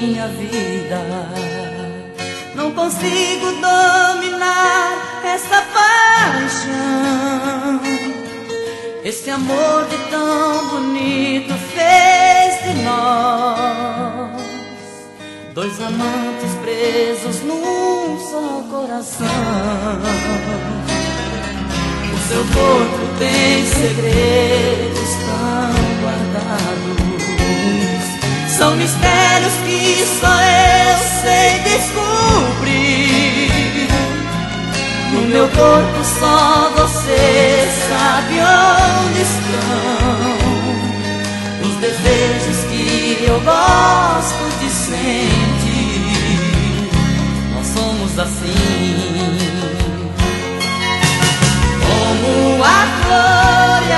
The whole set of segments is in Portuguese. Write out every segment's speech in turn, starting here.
minha vida. Não consigo dominar essa paixão. Esse amor de tão bonito fez de nós dois amantes presos num só coração. O seu corpo tem segredos tão guardados, são mistérios que só eu sei descobrir. No meu corpo só você sabe onde estão os desejos que eu gosto de sentir. Nós somos assim, como a flor e a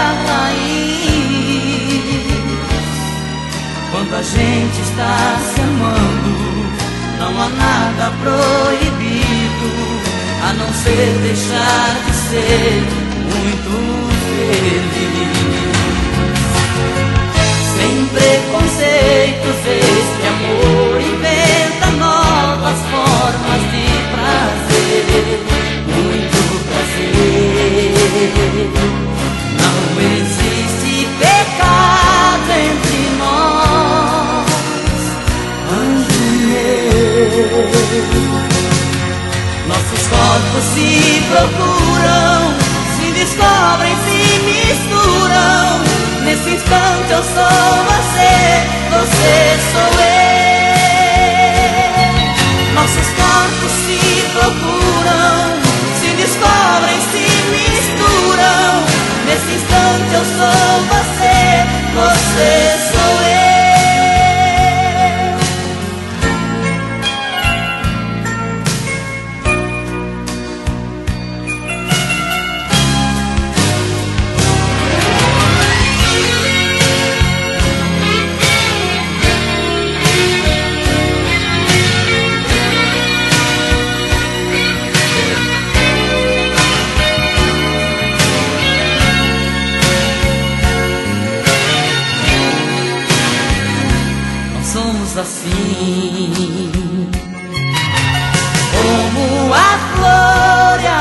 raiz. Quando a gente está se amando, não há nada proibido, a não ser deixar de ser muito feliz. Sem preconceitos, este amor inventa novas formas de prazer, muito prazer. Não existe pecado entre nós, anjo meu. Nossos corpos se procuram, se descobrem, se misturam. Nesse instante eu sou você, você sou eu. Nossos corpos se procuram, se descobrem, se misturam. Nesse instante eu sou você, você sou eu. Assim, como a flor e a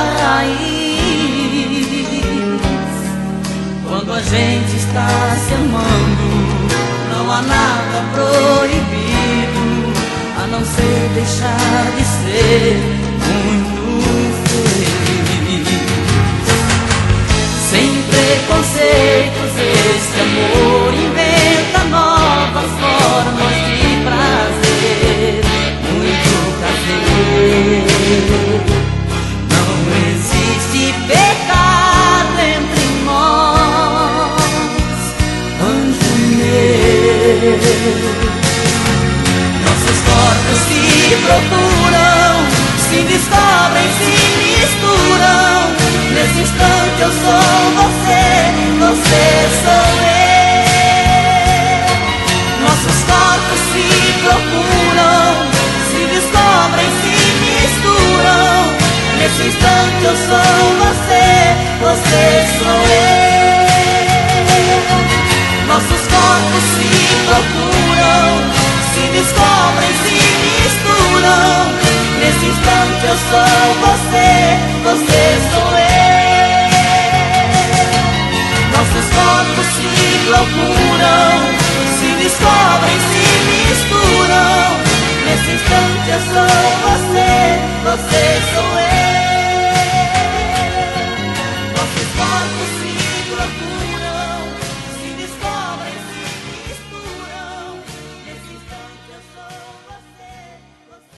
raiz. Quando a gente está se amando, não há nada proibido, a não ser deixar de ser muito feliz. Sem preconceitos, esse amor inventa novas formas de prazer, muito prazer. Não existe pecado entre nós, anjo meu. Nossos corpos se procuram, se descobrem, se misturam. Nesse instante eu sou você, você sou eu. Nossos corpos se procuram, se descobrem, se misturam. Nesse instante eu sou você, você sou eu. Nossos corpos se procuram, se descobrem, se misturam. Nesse instante eu sou você, você